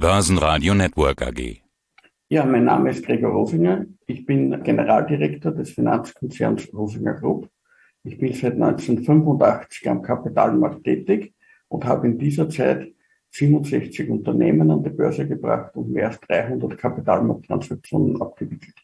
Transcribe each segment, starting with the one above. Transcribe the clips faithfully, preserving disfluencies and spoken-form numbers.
Börsenradio Network A G. Ja, mein Name ist Gregor Rosinger. Ich bin Generaldirektor des Finanzkonzerns Rosinger Group. Ich bin seit neunzehnhundertfünfundachtzig am Kapitalmarkt tätig und habe in dieser Zeit siebenundsechzig Unternehmen an die Börse gebracht und mehr als dreihundert Kapitalmarkttransaktionen abgewickelt.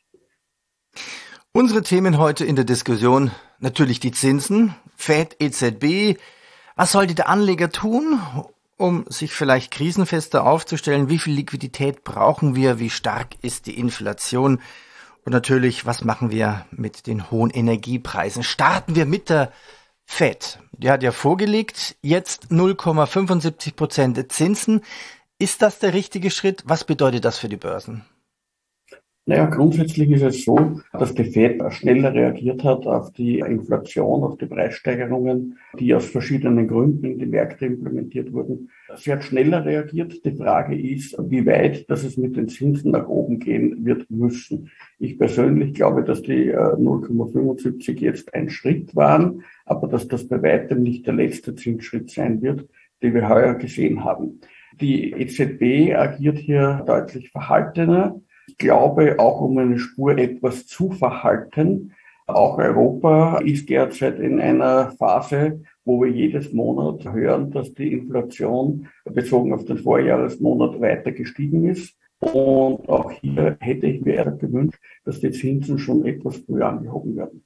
Unsere Themen heute in der Diskussion: natürlich die Zinsen, Fed, E Z B. Was sollte der Anleger tun, um sich vielleicht krisenfester aufzustellen? Wie viel Liquidität brauchen wir? Wie stark ist die Inflation? Und natürlich, was machen wir mit den hohen Energiepreisen? Starten wir mit der Fed. Die hat ja vorgelegt, jetzt null Komma fünfundsiebzig Prozent Zinsen. Ist das der richtige Schritt? Was bedeutet das für die Börsen? Naja, grundsätzlich ist es so, dass die Fed schneller reagiert hat auf die Inflation, auf die Preissteigerungen, die aus verschiedenen Gründen in die Märkte implementiert wurden. Sie hat schneller reagiert. Die Frage ist, wie weit, dass es mit den Zinsen nach oben gehen wird müssen. Ich persönlich glaube, dass die null Komma fünfundsiebzig jetzt ein Schritt waren, aber dass das bei weitem nicht der letzte Zinsschritt sein wird, den wir heuer gesehen haben. Die E Z B agiert hier deutlich verhaltener. Ich glaube, auch um eine Spur etwas zu verhalten. Auch Europa ist derzeit in einer Phase, wo wir jedes Monat hören, dass die Inflation bezogen auf den Vorjahresmonat weiter gestiegen ist. Und auch hier hätte ich mir eher gewünscht, dass die Zinsen schon etwas früher angehoben werden.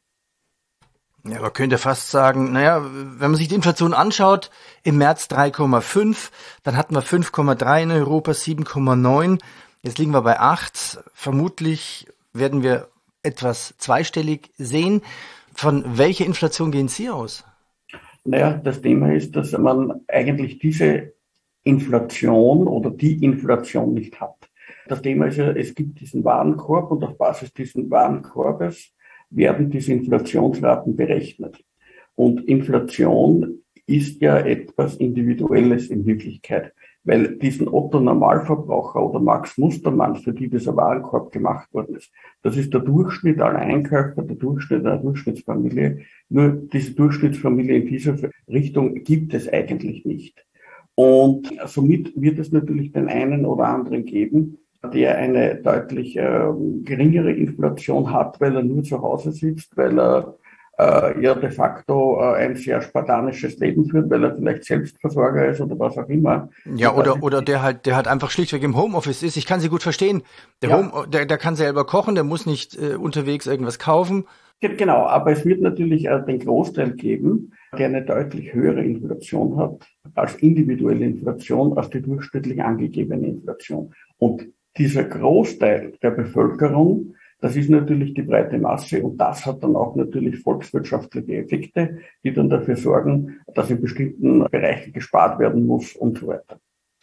Ja, man könnte fast sagen, naja, wenn man sich die Inflation anschaut, im März drei Komma fünf, dann hatten wir fünf Komma drei in Europa, sieben Komma neun. Jetzt liegen wir bei acht. Vermutlich werden wir etwas zweistellig sehen. Von welcher Inflation gehen Sie aus? Naja, das Thema ist, dass man eigentlich diese Inflation oder die Inflation nicht hat. Das Thema ist ja, es gibt diesen Warenkorb und auf Basis dieses Warenkorbes werden diese Inflationsraten berechnet. Und Inflation ist ja etwas Individuelles in Wirklichkeit. Weil diesen Otto-Normalverbraucher oder Max Mustermann, für die dieser Warenkorb gemacht worden ist, das ist der Durchschnitt aller Einkäufer, der Durchschnitt einer Durchschnittsfamilie. Nur diese Durchschnittsfamilie in dieser Richtung gibt es eigentlich nicht. Und somit wird es natürlich den einen oder anderen geben, der eine deutlich äh, geringere Inflation hat, weil er nur zu Hause sitzt, weil er äh, ja de facto äh, ein sehr spartanisches Leben führt, weil er vielleicht Selbstversorger ist oder was auch immer. Ja, oder oder der halt der halt einfach schlichtweg im Homeoffice ist. Ich kann Sie gut verstehen. Der ja. Home, der, der kann selber kochen, der muss nicht äh, unterwegs irgendwas kaufen. Genau, aber es wird natürlich äh, den Großteil geben, der eine deutlich höhere Inflation hat als individuelle Inflation, als die durchschnittlich angegebene Inflation. Und dieser Großteil der Bevölkerung, das ist natürlich die breite Masse und das hat dann auch natürlich volkswirtschaftliche Effekte, die dann dafür sorgen, dass in bestimmten Bereichen gespart werden muss und so weiter.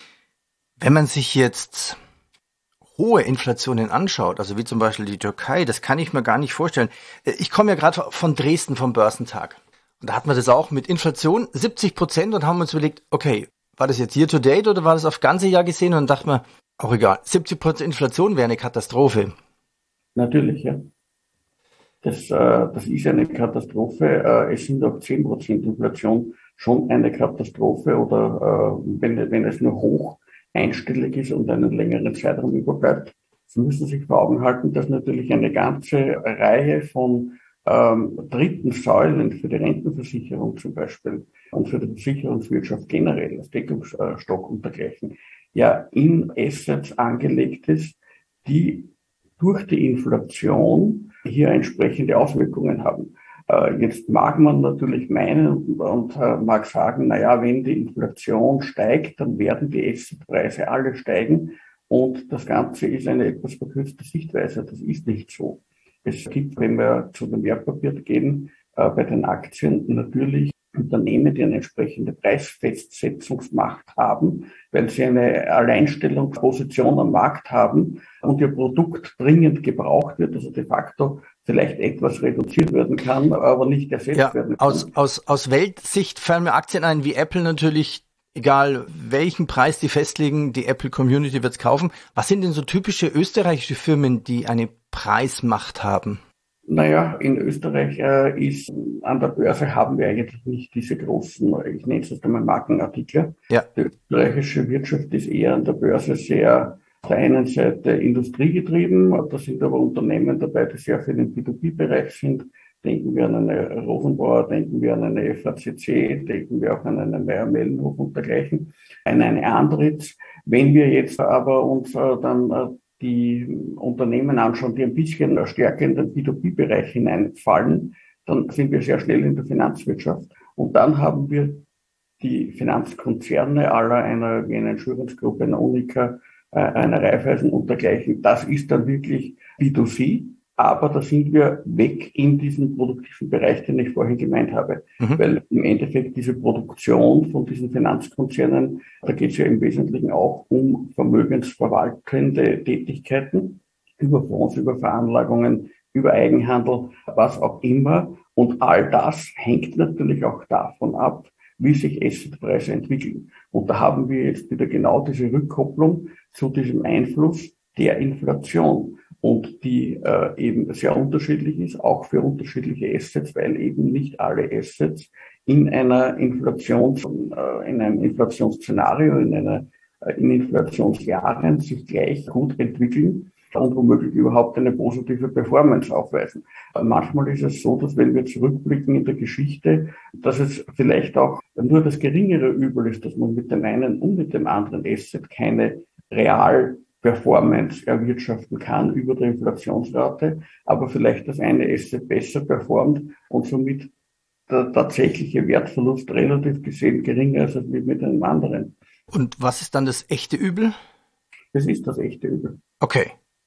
Wenn man sich jetzt hohe Inflationen anschaut, also wie zum Beispiel die Türkei, das kann ich mir gar nicht vorstellen. Ich komme ja gerade von Dresden vom Börsentag und da hatten wir das auch mit Inflation siebzig Prozent und haben uns überlegt, okay, war das jetzt year to date oder war das auf ganze Jahr gesehen? Und dann dachten wir, auch egal, siebzig Prozent Inflation wäre eine Katastrophe. Natürlich, ja. Das, äh, das ist eine Katastrophe. Äh, es sind auch zehn Prozent Inflation schon eine Katastrophe oder äh, wenn, wenn es nur hoch einstellig ist und einen längeren Zeitraum überbleibt. Sie müssen sich vor Augen halten, dass natürlich eine ganze Reihe von ähm, dritten Säulen für die Rentenversicherung zum Beispiel und für die Versicherungswirtschaft generell, das Deckungsstock und dergleichen, ja in Assets angelegt ist, die durch die Inflation hier entsprechende Auswirkungen haben. Äh, jetzt mag man natürlich meinen und, und äh, mag sagen, naja, wenn die Inflation steigt, dann werden die Assetpreise alle steigen und das Ganze ist eine etwas verkürzte Sichtweise. Das ist nicht so. Es gibt, wenn wir zu den Wertpapieren gehen, äh, bei den Aktien natürlich Unternehmen, die eine entsprechende Preisfestsetzungsmacht haben, weil sie eine Alleinstellungsposition am Markt haben und ihr Produkt dringend gebraucht wird, also de facto vielleicht etwas reduziert werden kann, aber nicht ersetzt ja, werden kann. Aus, aus, aus Weltsicht fallen mir Aktien ein, wie Apple natürlich, egal welchen Preis die festlegen, die Apple Community wird es kaufen. Was sind denn so typische österreichische Firmen, die eine Preismacht haben? Naja, in Österreich äh, ist an der Börse haben wir eigentlich nicht diese großen, ich nenne es jetzt einmal Markenartikler. Ja. Die österreichische Wirtschaft ist eher an der Börse sehr auf der einen Seite industriegetrieben, da sind aber Unternehmen dabei, die sehr viel im B zwei B-Bereich sind. Denken wir an eine Rosenbauer, denken wir an eine F A C C, denken wir auch an eine Mayr-Melnhof und dergleichen, an eine Andritz. Wenn wir jetzt aber uns äh, dann äh, die Unternehmen anschauen, die ein bisschen stärker in den B zwei B-Bereich hineinfallen, dann sind wir sehr schnell in der Finanzwirtschaft. Und dann haben wir die Finanzkonzerne aller einer wie eine Insurance Group, einer Unica, einer Raiffeisen und dergleichen. Das ist dann wirklich B zwei C. Aber da sind wir weg in diesen produktiven Bereich, den ich vorhin gemeint habe. Mhm. Weil im Endeffekt diese Produktion von diesen Finanzkonzernen, da geht es ja im Wesentlichen auch um vermögensverwaltende Tätigkeiten, über Fonds, über Veranlagungen, über Eigenhandel, was auch immer. Und all das hängt natürlich auch davon ab, wie sich Assetpreise entwickeln. Und da haben wir jetzt wieder genau diese Rückkopplung zu diesem Einfluss der Inflation. Und die äh, eben sehr unterschiedlich ist, auch für unterschiedliche Assets, weil eben nicht alle Assets in einer Inflations, äh, in einem Inflationsszenario, in einer äh, in Inflationsjahren sich gleich gut entwickeln und womöglich überhaupt eine positive Performance aufweisen. Äh, manchmal ist es so, dass wenn wir zurückblicken in der Geschichte, dass es vielleicht auch nur das geringere Übel ist, dass man mit dem einen und mit dem anderen Asset keine real Performance erwirtschaften kann über der Inflationsrate, aber vielleicht das eine Asset besser performt und somit der tatsächliche Wertverlust relativ gesehen geringer ist als mit einem anderen. Und was ist dann das echte Übel? Das ist das echte Übel. Okay.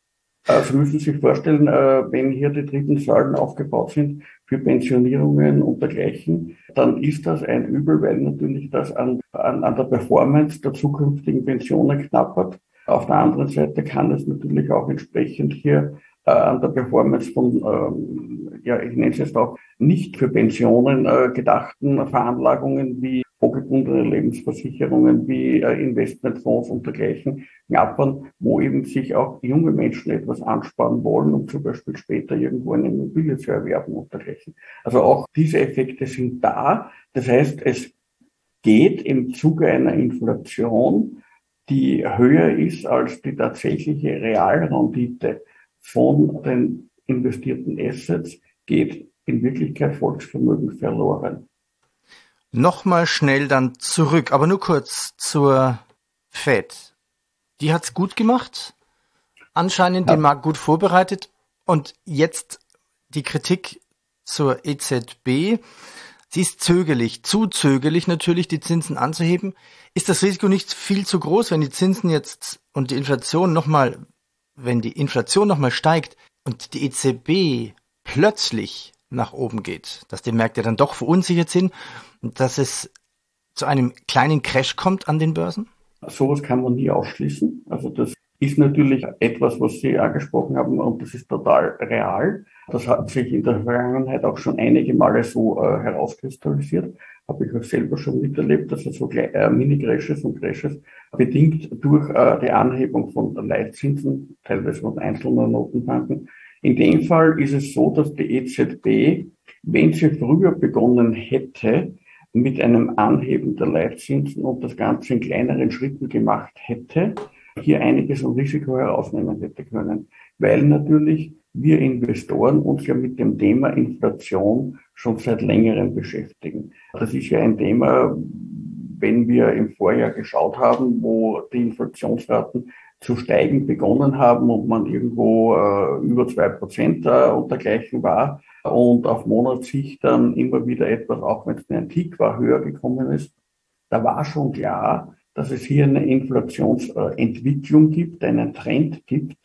Sie müssen sich vorstellen, wenn hier die dritten Säulen aufgebaut sind für Pensionierungen und dergleichen, dann ist das ein Übel, weil natürlich das an, an, an der Performance der zukünftigen Pensionen knappert. Auf der anderen Seite kann es natürlich auch entsprechend hier äh, an der Performance von, ähm, ja, ich nenne es jetzt auch nicht für Pensionen äh, gedachten Veranlagungen wie vorgebundene Lebensversicherungen, wie äh, Investmentfonds und dergleichen knappern, wo eben sich auch junge Menschen etwas ansparen wollen, um zum Beispiel später irgendwo eine Immobilie zu erwerben und dergleichen. Also auch diese Effekte sind da. Das heißt, es geht im Zuge einer Inflation, die höher ist als die tatsächliche Realrendite von den investierten Assets, geht in Wirklichkeit Volksvermögen verloren. Nochmal schnell dann zurück, aber nur kurz zur Fed. Die hat's gut gemacht, anscheinend ja. Den Markt gut vorbereitet und jetzt die Kritik zur E Z B. Sie ist zögerlich, zu zögerlich natürlich, die Zinsen anzuheben. Ist das Risiko nicht viel zu groß, wenn die Zinsen jetzt und die Inflation nochmal, wenn die Inflation nochmal steigt und die E Z B plötzlich nach oben geht, dass die Märkte dann doch verunsichert sind und dass es zu einem kleinen Crash kommt an den Börsen? Sowas kann man nie ausschließen. Also das ist natürlich etwas, was Sie angesprochen haben und das ist total real. Das hat sich in der Vergangenheit auch schon einige Male so äh, herauskristallisiert. Habe ich auch selber schon miterlebt, dass es so äh, Mini-Crashes und Crashes bedingt durch äh, die Anhebung von Leitzinsen, teilweise von einzelnen Notenbanken. In dem Fall ist es so, dass die E Z B, wenn sie früher begonnen hätte, mit einem Anheben der Leitzinsen und das Ganze in kleineren Schritten gemacht hätte, hier einiges an Risiko herausnehmen hätte können. Weil natürlich wir Investoren uns ja mit dem Thema Inflation schon seit längerem beschäftigen. Das ist ja ein Thema, wenn wir im Vorjahr geschaut haben, wo die Inflationsraten zu steigen begonnen haben und man irgendwo äh, über zwei Prozent äh, und dergleichen war und auf Monatssicht dann immer wieder etwas, auch wenn es ein Tick war, höher gekommen ist. Da war schon klar, dass es hier eine Inflationsentwicklung gibt, einen Trend gibt.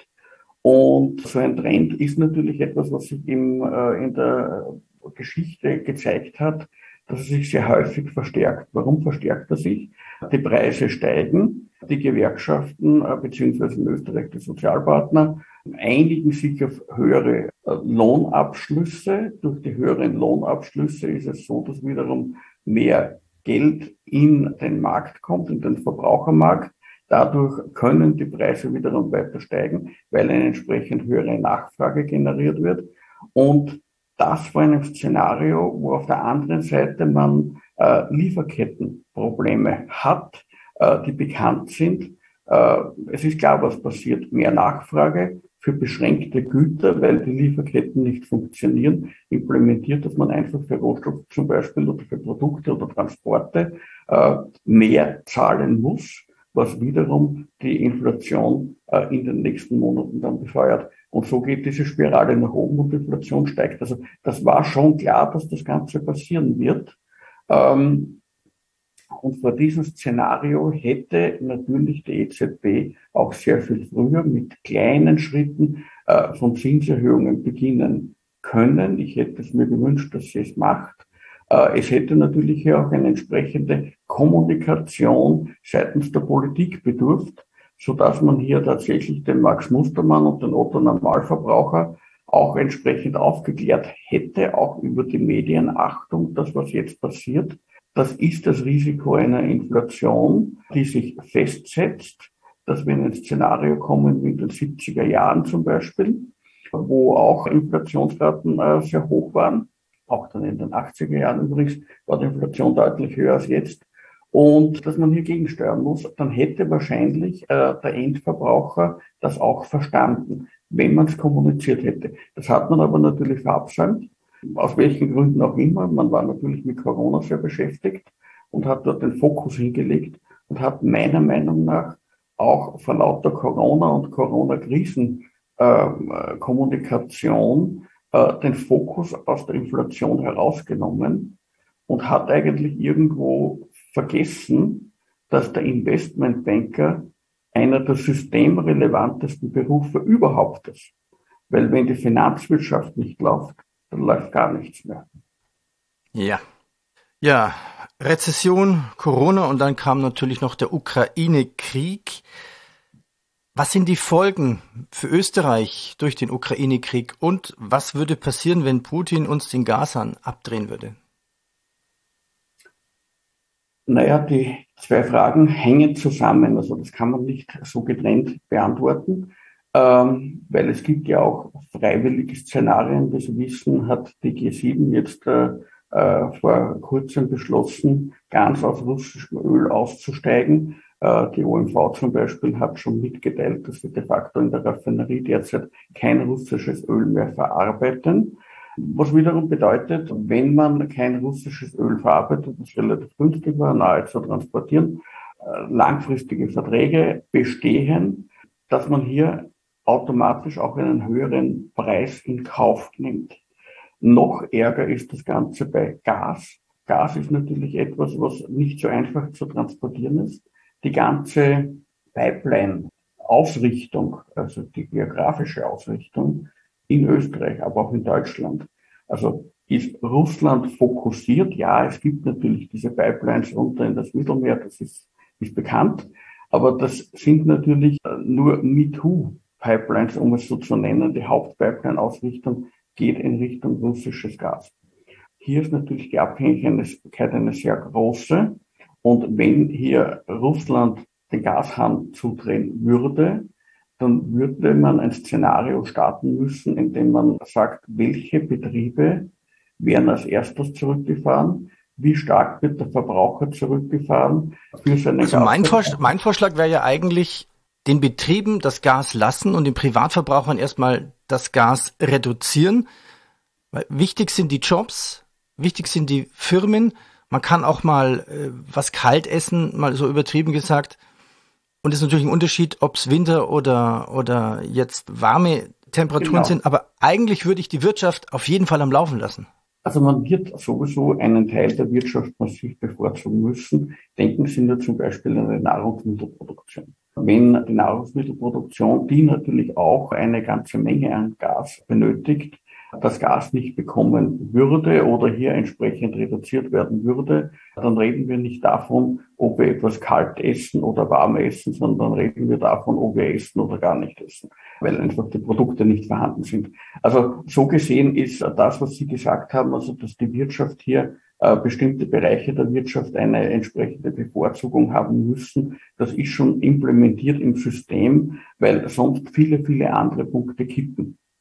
Und so ein Trend ist natürlich etwas, was sich im, äh, in der Geschichte gezeigt hat, dass es sich sehr häufig verstärkt. Warum verstärkt er sich? Die Preise steigen, die Gewerkschaften äh, beziehungsweise in Österreich die Sozialpartner einigen sich auf höhere äh, Lohnabschlüsse. Durch die höheren Lohnabschlüsse ist es so, dass wiederum mehr Geld in den Markt kommt, in den Verbrauchermarkt. Dadurch können die Preise wiederum weiter steigen, weil eine entsprechend höhere Nachfrage generiert wird. Und das war ein Szenario, wo auf der anderen Seite man äh, Lieferkettenprobleme hat, äh, die bekannt sind. Äh, es ist klar, was passiert. Mehr Nachfrage für beschränkte Güter, weil die Lieferketten nicht funktionieren, implementiert, dass man einfach für Rohstoffe zum Beispiel oder für Produkte oder Transporte äh, mehr zahlen muss, was wiederum die Inflation äh, in den nächsten Monaten dann befeuert. Und so geht diese Spirale nach oben und die Inflation steigt. Also das war schon klar, dass das Ganze passieren wird. Ähm, Und vor diesem Szenario hätte natürlich die E Z B auch sehr viel früher mit kleinen Schritten äh, von Zinserhöhungen beginnen können. Ich hätte es mir gewünscht, dass sie es macht. Äh, es hätte natürlich hier auch eine entsprechende Kommunikation seitens der Politik bedurft, sodass man hier tatsächlich den Max Mustermann und den Otto Normalverbraucher auch entsprechend aufgeklärt hätte, auch über die Medien. Achtung, das, was jetzt passiert, das ist das Risiko einer Inflation, die sich festsetzt, dass wir in ein Szenario kommen wie in den siebziger Jahren zum Beispiel, wo auch Inflationsraten äh, sehr hoch waren. Auch dann in den achtziger Jahren übrigens war die Inflation deutlich höher als jetzt. Und dass man hier gegensteuern muss, dann hätte wahrscheinlich äh, der Endverbraucher das auch verstanden, wenn man es kommuniziert hätte. Das hat man aber natürlich verabsäumt. Aus welchen Gründen auch immer. Man war natürlich mit Corona sehr beschäftigt und hat dort den Fokus hingelegt und hat meiner Meinung nach auch vor lauter Corona und Corona-Krisen-Kommunikation äh, äh, den Fokus aus der Inflation herausgenommen und hat eigentlich irgendwo vergessen, dass der Investmentbanker einer der systemrelevantesten Berufe überhaupt ist. Weil wenn die Finanzwirtschaft nicht läuft, dann läuft gar nichts mehr. Ja. Ja, Rezession, Corona und dann kam natürlich noch der Ukraine-Krieg. Was sind die Folgen für Österreich durch den Ukraine-Krieg und was würde passieren, wenn Putin uns den Gashahn abdrehen würde? Naja, die zwei Fragen hängen zusammen. Also das kann man nicht so getrennt beantworten. Ähm, weil es gibt ja auch freiwillige Szenarien. Das Wissen hat die G sieben jetzt äh, äh, vor kurzem beschlossen, ganz aus russischem Öl auszusteigen. Äh, die O M V zum Beispiel hat schon mitgeteilt, dass sie de facto in der Raffinerie derzeit kein russisches Öl mehr verarbeiten. Was wiederum bedeutet, wenn man kein russisches Öl verarbeitet, das relativ günstig war, nahe zu transportieren, äh, langfristige Verträge bestehen, dass man hier automatisch auch einen höheren Preis in Kauf nimmt. Noch ärger ist das Ganze bei Gas. Gas ist natürlich etwas, was nicht so einfach zu transportieren ist. Die ganze Pipeline-Ausrichtung, also die geografische Ausrichtung in Österreich, aber auch in Deutschland, also ist Russland fokussiert. Ja, es gibt natürlich diese Pipelines runter in das Mittelmeer, das ist, ist bekannt, aber das sind natürlich nur MeToo-Pipelines, um es so zu nennen. Die Hauptpipeline-Ausrichtung geht in Richtung russisches Gas. Hier ist natürlich die Abhängigkeit eine sehr große. Und wenn hier Russland den Gashahn zudrehen würde, dann würde man ein Szenario starten müssen, in dem man sagt, welche Betriebe werden als erstes zurückgefahren, wie stark wird der Verbraucher zurückgefahren für seine Also mein, Vorsch- mein Vorschlag wäre ja eigentlich, den Betrieben das Gas lassen und den Privatverbrauchern erstmal das Gas reduzieren. Weil wichtig sind die Jobs, wichtig sind die Firmen. Man kann auch mal äh, was kalt essen, mal so übertrieben gesagt. Und es ist natürlich ein Unterschied, ob es Winter oder, oder jetzt warme Temperaturen genau. sind. Aber eigentlich würde ich die Wirtschaft auf jeden Fall am Laufen lassen. Also man wird sowieso einen Teil der Wirtschaft massiv bevorzugen müssen. Denken Sie nur zum Beispiel an die Nahrungsmittelproduktion. Wenn die Nahrungsmittelproduktion, die natürlich auch eine ganze Menge an Gas benötigt, das Gas nicht bekommen würde oder hier entsprechend reduziert werden würde, dann reden wir nicht davon, ob wir etwas kalt essen oder warm essen, sondern reden wir davon, ob wir essen oder gar nicht essen, weil einfach die Produkte nicht vorhanden sind. Also so gesehen ist das, was Sie gesagt haben, also dass die Wirtschaft hier äh, bestimmte Bereiche der Wirtschaft eine entsprechende Bevorzugung haben müssen, das ist schon implementiert im System, weil sonst viele, viele andere Punkte kippen.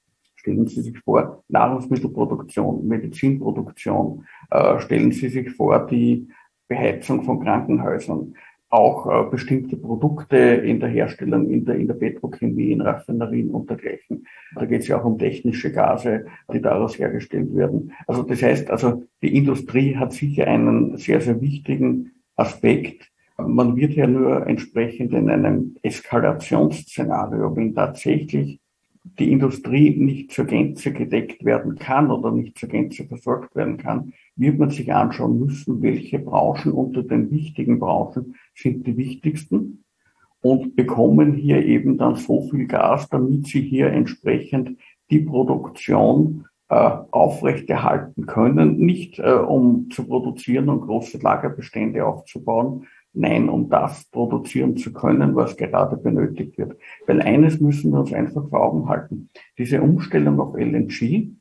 Stellen Sie sich vor, Nahrungsmittelproduktion, Medizinproduktion, äh, stellen Sie sich vor, die Beheizung von Krankenhäusern, auch äh, bestimmte Produkte in der Herstellung, in der, in der Petrochemie, in Raffinerien und dergleichen. Da geht es ja auch um technische Gase, die daraus hergestellt werden. Also das heißt, also die Industrie hat sicher einen sehr, sehr wichtigen Aspekt. Man wird ja nur entsprechend in einem Eskalationsszenario, wenn tatsächlich die Industrie nicht zur Gänze gedeckt werden kann oder nicht zur Gänze versorgt werden kann, wird man sich anschauen müssen, welche Branchen unter den wichtigen Branchen sind die wichtigsten und bekommen hier eben dann so viel Gas, damit sie hier entsprechend die Produktion äh, aufrechterhalten können, nicht äh, um zu produzieren und große Lagerbestände aufzubauen, nein, um das produzieren zu können, was gerade benötigt wird. Weil eines müssen wir uns einfach vor Augen halten. Diese Umstellung auf L N G,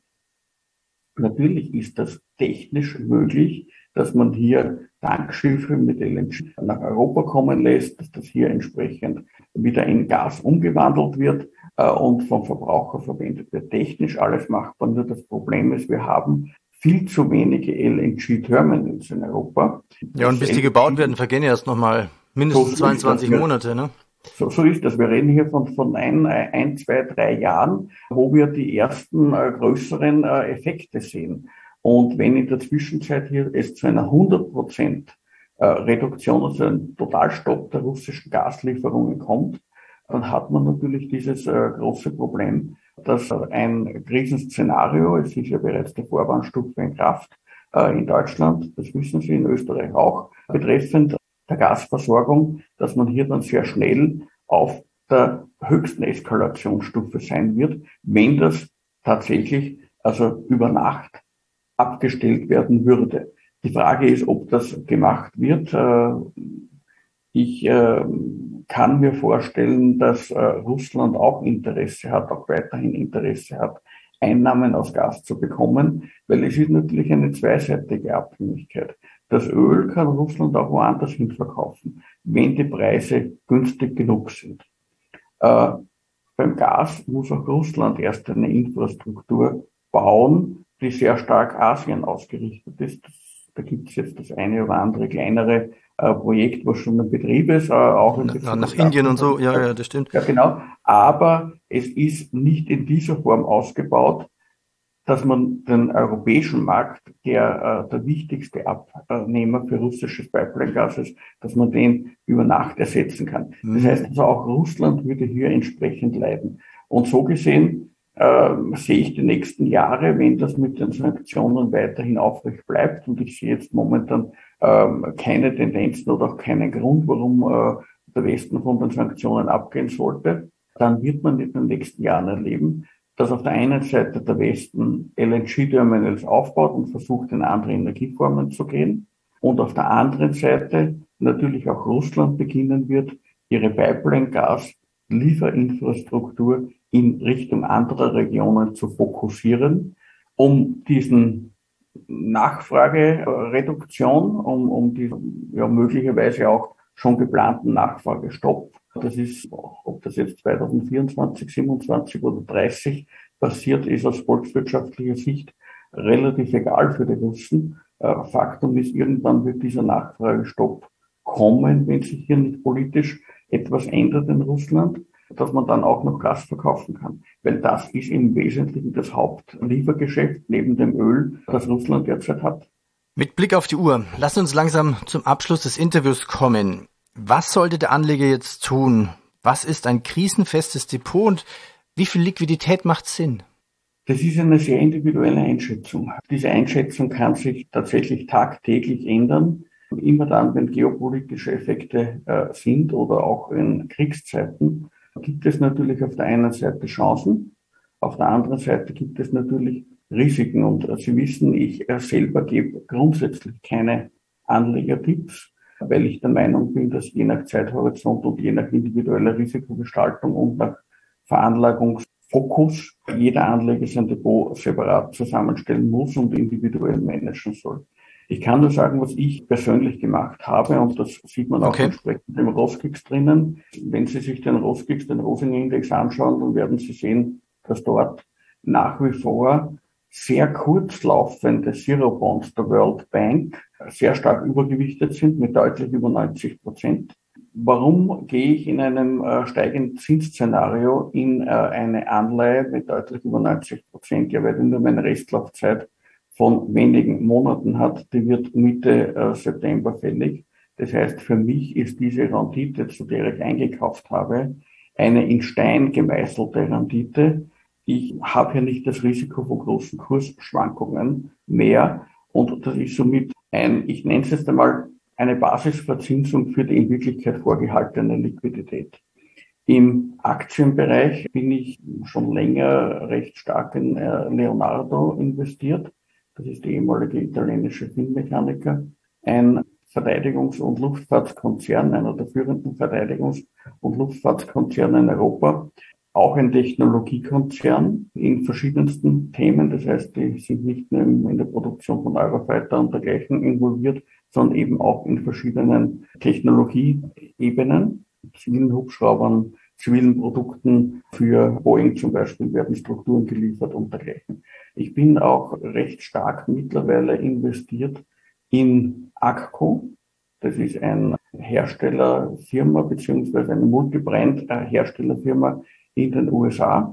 natürlich ist das technisch möglich, dass man hier Tankschiffe mit L N G nach Europa kommen lässt, dass das hier entsprechend wieder in Gas umgewandelt wird äh, und vom Verbraucher verwendet wird. Technisch alles machbar, nur das Problem ist, wir haben viel zu wenige L N G-Terminals in Europa. Ja, und bis die gebaut werden, vergehen ja erst nochmal mindestens so zweiundzwanzig Monate, ne? So, so ist das. Wir reden hier von, von ein, ein, zwei, drei Jahren, wo wir die ersten äh, größeren äh, Effekte sehen. Und wenn in der Zwischenzeit hier es zu einer hundert Prozent äh, Reduktion, also einem Totalstopp der russischen Gaslieferungen kommt, dann hat man natürlich dieses äh, große Problem, dass ein Krisenszenario, es ist ja bereits der Vorwarnstufe in Kraft äh, in Deutschland, das wissen Sie, in Österreich auch, betreffend der Gasversorgung, dass man hier dann sehr schnell auf der höchsten Eskalationsstufe sein wird, wenn das tatsächlich also über Nacht abgestellt werden würde. Die Frage ist, ob das gemacht wird. Äh, ich äh, kann mir vorstellen, dass äh, Russland auch Interesse hat, auch weiterhin Interesse hat, Einnahmen aus Gas zu bekommen, weil es ist natürlich eine zweiseitige Abhängigkeit. Das Öl kann Russland auch woanders hin verkaufen, wenn die Preise günstig genug sind. Äh, beim Gas muss auch Russland erst eine Infrastruktur bauen, die sehr stark Asien ausgerichtet ist. Das, da gibt es jetzt das eine oder andere kleinere äh, Projekt, was schon in Betrieb ist, äh, auch in Na, nach Indien und so, ja, ja, das stimmt. Ja, genau. Aber es ist nicht in dieser Form ausgebaut, dass man den europäischen Markt, der äh, der wichtigste Abnehmer für russisches Pipeline-Gas ist, dass man den über Nacht ersetzen kann. Mhm. Das heißt also, auch Russland würde hier entsprechend leiden. Und so gesehen äh, sehe ich die nächsten Jahre, wenn das mit den Sanktionen weiterhin aufrecht bleibt, und ich sehe jetzt momentan äh, keine Tendenzen oder auch keinen Grund, warum äh, der Westen von den Sanktionen abgehen sollte, dann wird man in den nächsten Jahren erleben, dass auf der einen Seite der Westen L N G-Terminals aufbaut und versucht, in andere Energieformen zu gehen, und auf der anderen Seite natürlich auch Russland beginnen wird, ihre Pipeline-Gas-Lieferinfrastruktur in Richtung anderer Regionen zu fokussieren, um diesen Nachfragereduktion, um, um diesen ja, möglicherweise auch schon geplanten Nachfragestopp. Das ist, ob das jetzt zwanzig vierundzwanzig, siebenundzwanzig oder dreißig passiert, ist aus volkswirtschaftlicher Sicht relativ egal für die Russen. Faktum ist, irgendwann wird dieser Nachfragestopp kommen, wenn sich hier nicht politisch etwas ändert in Russland, dass man dann auch noch Gas verkaufen kann. Weil das ist im Wesentlichen das Hauptliefergeschäft neben dem Öl, das Russland derzeit hat. Mit Blick auf die Uhr, lass uns langsam zum Abschluss des Interviews kommen. Was sollte der Anleger jetzt tun? Was ist ein krisenfestes Depot und wie viel Liquidität macht Sinn? Das ist eine sehr individuelle Einschätzung. Diese Einschätzung kann sich tatsächlich tagtäglich ändern. Immer dann, wenn geopolitische Effekte äh, sind oder auch in Kriegszeiten, gibt es natürlich auf der einen Seite Chancen, auf der anderen Seite gibt es natürlich Risiken. Und äh, Sie wissen, ich äh, selber gebe grundsätzlich keine Anlegertipps, weil ich der Meinung bin, dass je nach Zeithorizont und je nach individueller Risikogestaltung und nach Veranlagungsfokus jeder Anleger sein Depot separat zusammenstellen muss und individuell managen soll. Ich kann nur sagen, was ich persönlich gemacht habe, und das sieht man auch okay. entsprechend im Roskix drinnen. Wenn Sie sich den Roskix, den Rosinger Index anschauen, dann werden Sie sehen, dass dort nach wie vor sehr kurzlaufende Zero-Bonds der World Bank sehr stark übergewichtet sind mit deutlich über neunzig Prozent. Warum gehe ich in einem äh, steigenden Zinsszenario in äh, eine Anleihe mit deutlich über neunzig Prozent? Ja, weil die nur meine Restlaufzeit von wenigen Monaten hat. Die wird Mitte äh, September fällig. Das heißt, für mich ist diese Rendite, zu der ich eingekauft habe, eine in Stein gemeißelte Rendite. Ich habe hier nicht das Risiko von großen Kursschwankungen mehr und das ist somit ein, ich nenne es jetzt einmal, eine Basisverzinsung für die in Wirklichkeit vorgehaltene Liquidität. Im Aktienbereich bin ich schon länger recht stark in äh, Leonardo investiert. Das ist der ehemalige italienische Finmechaniker, ein Verteidigungs- und Luftfahrtskonzern, einer der führenden Verteidigungs- und Luftfahrtskonzerne in Europa. Auch ein Technologiekonzern in verschiedensten Themen. Das heißt, die sind nicht nur in der Produktion von Eurofighter und dergleichen involviert, sondern eben auch in verschiedenen Technologieebenen, zivilen Hubschraubern, zivilen Produkten. Für Boeing zum Beispiel werden Strukturen geliefert und dergleichen. Ich bin auch recht stark mittlerweile investiert in Agco. Das ist ein Herstellerfirma beziehungsweise eine Multibrand-Herstellerfirma in den U S A,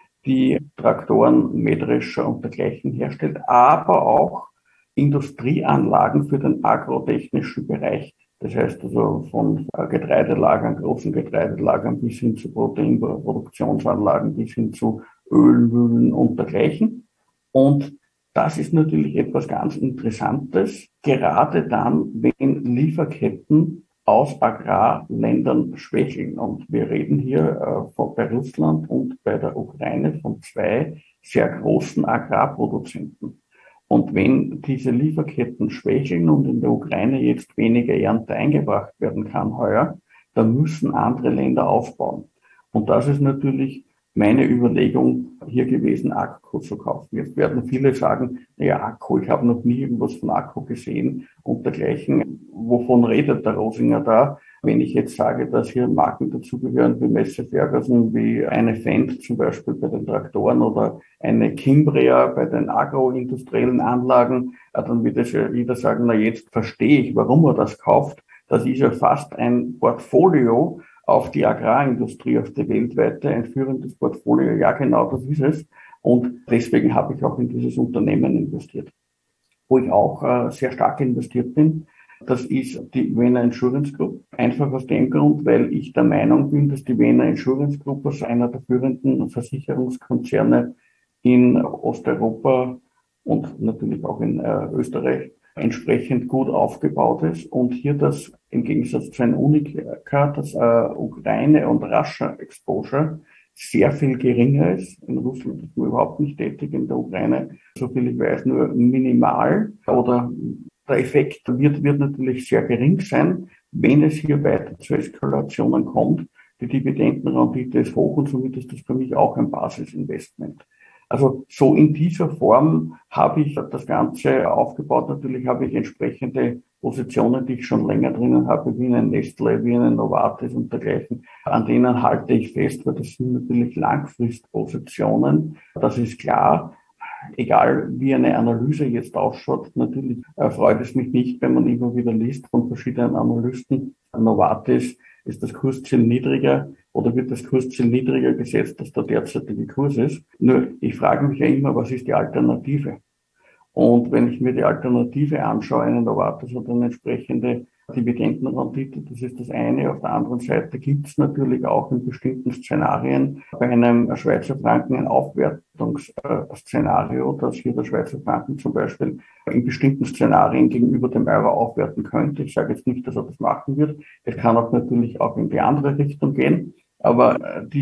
die Traktoren, Mähdrescher und dergleichen herstellt, aber auch Industrieanlagen für den agrotechnischen Bereich. Das heißt also von Getreidelagern, großen Getreidelagern bis hin zu Proteinproduktionsanlagen, bis hin zu Ölmühlen und dergleichen. Und das ist natürlich etwas ganz Interessantes, gerade dann, wenn Lieferketten aus Agrarländern schwächeln. Und wir reden hier äh, von, bei Russland und bei der Ukraine von zwei sehr großen Agrarproduzenten. Und wenn diese Lieferketten schwächeln und in der Ukraine jetzt weniger Ernte eingebracht werden kann heuer, dann müssen andere Länder aufbauen. Und das ist natürlich meine Überlegung hier gewesen, Agco zu kaufen. Jetzt werden viele sagen, naja, Agco, ich habe noch nie irgendwas von Agco gesehen und dergleichen. Wovon redet der Rosinger da? Wenn ich jetzt sage, dass hier Marken dazugehören wie Massey Ferguson, wie eine Fendt zum Beispiel bei den Traktoren oder eine Kimbria bei den agroindustriellen Anlagen, dann wird es ja jeder sagen, na jetzt verstehe ich, warum er das kauft. Das ist ja fast ein Portfolio auf die Agrarindustrie, auf die weltweite, ein führendes Portfolio. Ja, genau, das ist es. Und deswegen habe ich auch in dieses Unternehmen investiert. Wo ich auch äh, sehr stark investiert bin, das ist die Vienna Insurance Group. Einfach aus dem Grund, weil ich der Meinung bin, dass die Vienna Insurance Group als einer der führenden Versicherungskonzerne in Osteuropa und natürlich auch in äh, Österreich entsprechend gut aufgebaut ist und hier das im Gegensatz zu einem Unikat, das äh, Ukraine und Russia Exposure sehr viel geringer ist. In Russland ist man überhaupt nicht tätig, in der Ukraine, soviel ich weiß, nur minimal. Oder der Effekt wird, wird natürlich sehr gering sein, wenn es hier weiter zu Eskalationen kommt. Die Dividendenrendite ist hoch und somit ist das für mich auch ein Basisinvestment. Also so in dieser Form habe ich das Ganze aufgebaut. Natürlich habe ich entsprechende Positionen, die ich schon länger drinnen habe, wie eine Nestle, wie eine Novartis und dergleichen. An denen halte ich fest, weil das sind natürlich Langfristpositionen. Das ist klar. Egal wie eine Analyse jetzt ausschaut, natürlich freut es mich nicht, wenn man immer wieder liest von verschiedenen Analysten. Novartis ist das Kursziel niedriger oder wird das Kursziel niedriger gesetzt, als der derzeitige Kurs ist. Nur ich frage mich ja immer, was ist die Alternative? Und wenn ich mir die Alternative anschaue, eine Novartis hat eine entsprechende Dividendenrendite, das ist das eine. Auf der anderen Seite gibt es natürlich auch in bestimmten Szenarien bei einem Schweizer Franken ein Aufwertungsszenario, dass hier der Schweizer Franken zum Beispiel in bestimmten Szenarien gegenüber dem Euro aufwerten könnte. Ich sage jetzt nicht, dass er das machen wird. Es kann auch natürlich auch in die andere Richtung gehen. Aber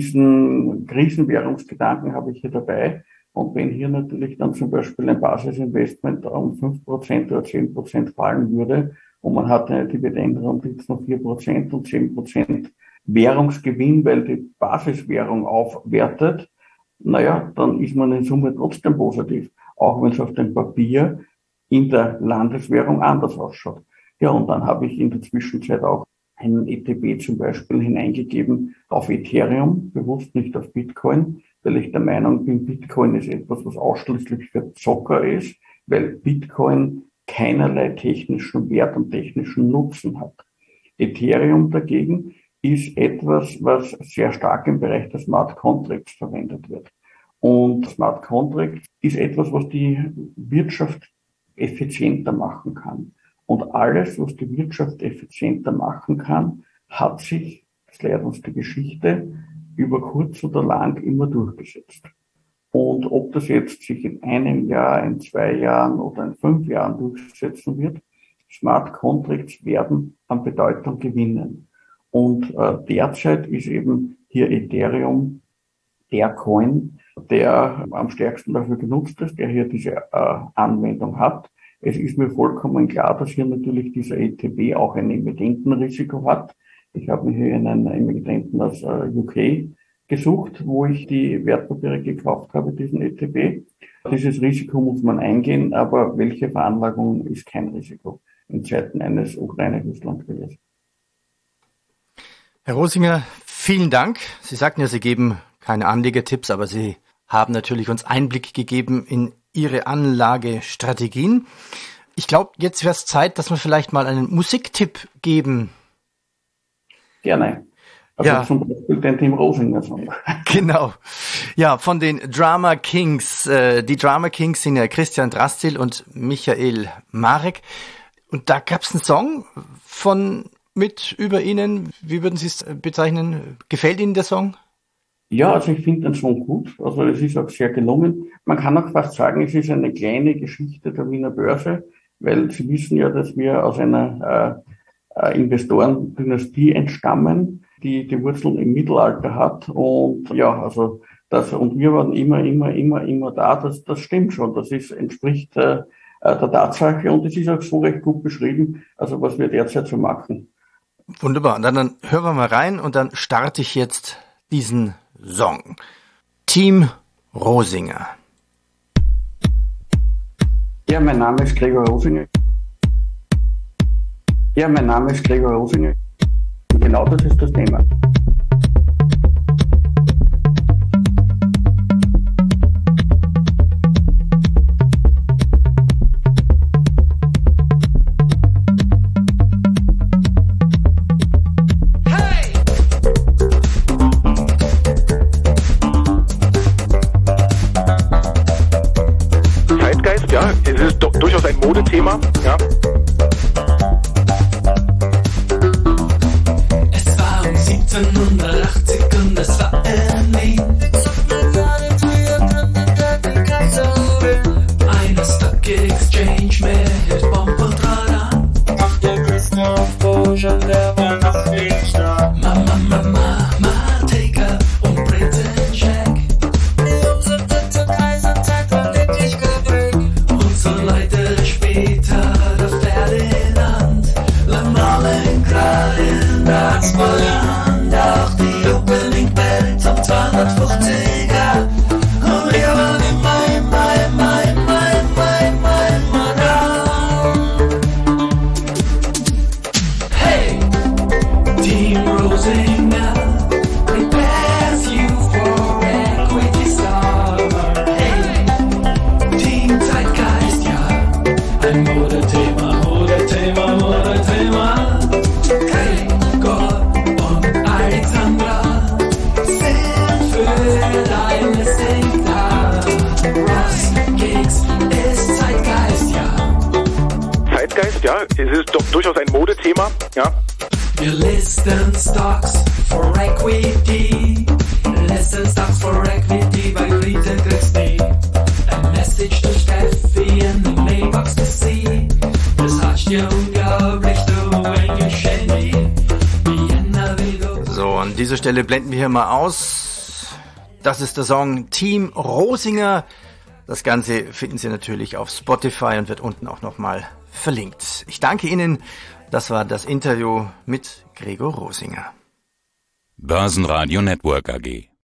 diesen Krisenwährungsgedanken habe ich hier dabei. Und wenn hier natürlich dann zum Beispiel ein Basisinvestment um fünf Prozent oder zehn Prozent fallen würde und man hat eine Dividendenrendite von vier Prozent und zehn Prozent Währungsgewinn, weil die Basiswährung aufwertet, naja, dann ist man in Summe trotzdem positiv, auch wenn es auf dem Papier in der Landeswährung anders ausschaut. Ja, und dann habe ich in der Zwischenzeit auch einen E T B zum Beispiel hineingegeben auf Ethereum, bewusst nicht auf Bitcoin, weil ich der Meinung bin, Bitcoin ist etwas, was ausschließlich für Zocker ist, weil Bitcoin keinerlei technischen Wert und technischen Nutzen hat. Ethereum dagegen ist etwas, was sehr stark im Bereich der Smart Contracts verwendet wird. Und Smart Contracts ist etwas, was die Wirtschaft effizienter machen kann. Und alles, was die Wirtschaft effizienter machen kann, hat sich, das lehrt uns die Geschichte, über kurz oder lang immer durchgesetzt. Und ob das jetzt sich in einem Jahr, in zwei Jahren oder in fünf Jahren durchsetzen wird, Smart Contracts werden an Bedeutung gewinnen. Und äh, derzeit ist eben hier Ethereum der Coin, der am stärksten dafür genutzt ist, der hier diese äh, Anwendung hat. Es ist mir vollkommen klar, dass hier natürlich dieser E T B auch ein Emittentenrisiko hat. Ich habe mir hier einen Emittenten aus äh, U K gesucht, wo ich die Wertpapiere gekauft habe, diesen E T B. Dieses Risiko muss man eingehen, aber welche Veranlagung ist kein Risiko in Zeiten eines Ukraine-Russland-Krieges. Herr Rosinger, vielen Dank. Sie sagten ja, Sie geben keine Anlegertipps, aber Sie haben natürlich uns Einblick gegeben in Ihre Anlagestrategien. Ich glaube, jetzt wäre es Zeit, dass wir vielleicht mal einen Musiktipp geben. Gerne. Also ja. Zum Beispiel den Tim Rosinger Song. Genau. Ja, von den Drama Kings. Die Drama Kings sind ja Christian Drastil und Michael Marek. Und da gab es einen Song von mit über Ihnen. Wie würden Sie es bezeichnen? Gefällt Ihnen der Song? Ja, also ich finde den Song gut. Also es ist auch sehr gelungen. Man kann auch fast sagen, es ist eine kleine Geschichte der Wiener Börse, weil Sie wissen ja, dass wir aus einer äh, Investorendynastie entstammen, die die Wurzeln im Mittelalter hat. Und ja, also das, und wir waren immer, immer, immer, immer da. Das, das stimmt schon. Das ist, entspricht äh, der Tatsache und es ist auch so recht gut beschrieben, also was wir derzeit so machen. Wunderbar. Dann, dann hören wir mal rein und dann starte ich jetzt diesen Song. Team Rosinger. Ja, mein Name ist Gregor Rosinger. Ja, mein Name ist Gregor Rosinger. Und genau das ist das Thema. Ja, es ist do- durchaus ein Modethema, ja. Es war um siebzehnhundertachtzig und es war ein Lied. Eine Stock Exchange mit Bomb und Radar. Der Christoph Bojan, der war noch nicht da. Mama, Mama, Mama, Taker und Britain Jack. Die umsiebte Reisezeit war wirklich geprägt. So Leute später der Ferdinand, Leningrad in der Smolensk, auch die Opening Bell zum zweihundertfünfziger. Und wir waren immer, immer, immer, immer, immer, immer, immer da. Hey, Team Rosinger prepares you for equity star. Hey, Team Zeitgeist. Ein Modethema, Modethema, Modethema. Gregor und Alexandra sind für dein Listing da. Ross Gigs ist Zeitgeist, ja. Zeitgeist, ja, es ist doch durchaus ein Modethema, ja. Wir listen Stocks for Equity. Listen Stocks for Equity bei Frieden Christi. A message to Steffi in the mailbox to see. Das hast ja unglaublich, du Englisch Handy. So, an dieser Stelle blenden wir hier mal aus. Das ist der Song Team Rosinger. Das Ganze finden Sie natürlich auf Spotify und wird unten auch nochmal verlinkt. Ich danke Ihnen. Das war das Interview mit Gregor Rosinger. Börsenradio Network A G.